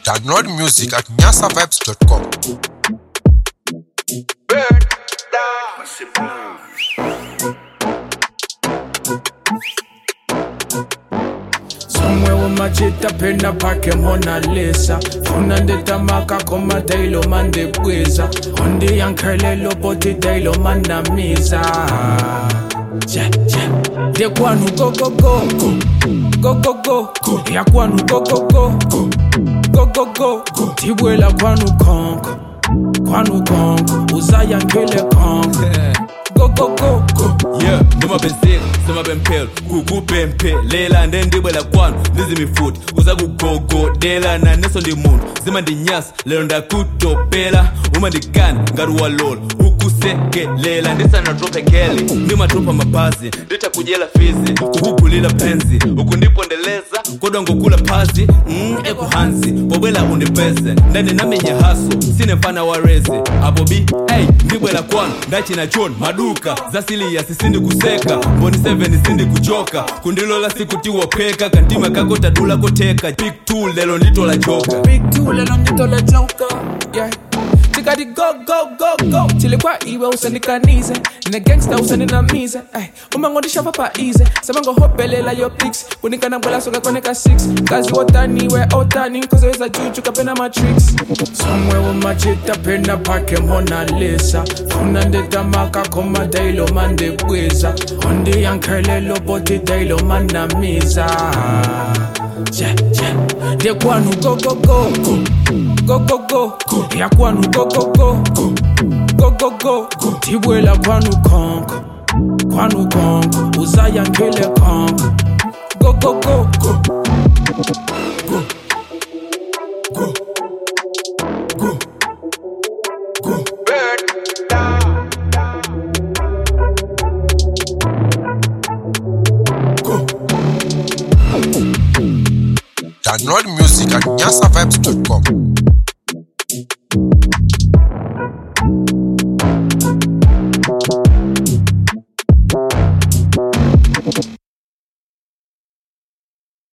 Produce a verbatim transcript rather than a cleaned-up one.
Download music at nyasa vibes dot com. Somewhere with my chita penda pake Mona Lisa Funa ndeta maka koma dailo mande bweza Ondi yankele lopoti dailo manda miza Yeah, yeah De kwanu go go go Go go go go Ya kwanu go go go Go go go go Tibwela kwanu konko Kwanu konko Uzaya nkele konko Go go go go Yeah, noma benzeli, sema bempel Kuku pempe, lela ndendibwe la kwanu Nizi mifuti, uza kugogo Dela na neso ndi mundu Zima ndi nyas, lelo nda kutopela Uma ndi gani, ngaruwa lol Uku seke, lela Ndisa na drope kele, ndima tropa mabazi Ndita kujela fizi, kuhupulila penzi Uku ndipo ndeleza, kodongo kula pazi Mmm, eko hansi, wabwela undipese Ndani nami nye haso, sine mfana warezi Apo bi, hey, ndibwe la kwanu Ndachi na chon, maduka Zasili ya sisindi kuseka Mboni seven sindi kuchoka Kundilola siku tiwa peka Kantima kako tadula koteka Big two lelo nito la joka Big two lelo nito la joka Yeah Tika di go go go go Chile kwa iwe usanikanize Nine gangsta usaninamize Ay, umangondisha papa easy Samango hopelela yo pics Kunika na mbwela soka koneka six Kazi otani we otani Koze weza juju kapena matrix Somewhere with my chita penda pake Mona Lisa Funa ndeta maka koma dailo mande bweza Ondi yankele lopoti dailo manda miza Yeah, yeah De kwanu go go go Go go go go Ya kwanu go go go Go go go go Tibwela kwanu konko Kwanu konko Uzaya nkele konko Go go go go Go Go Go Go Download music at nyasa vibes dot com.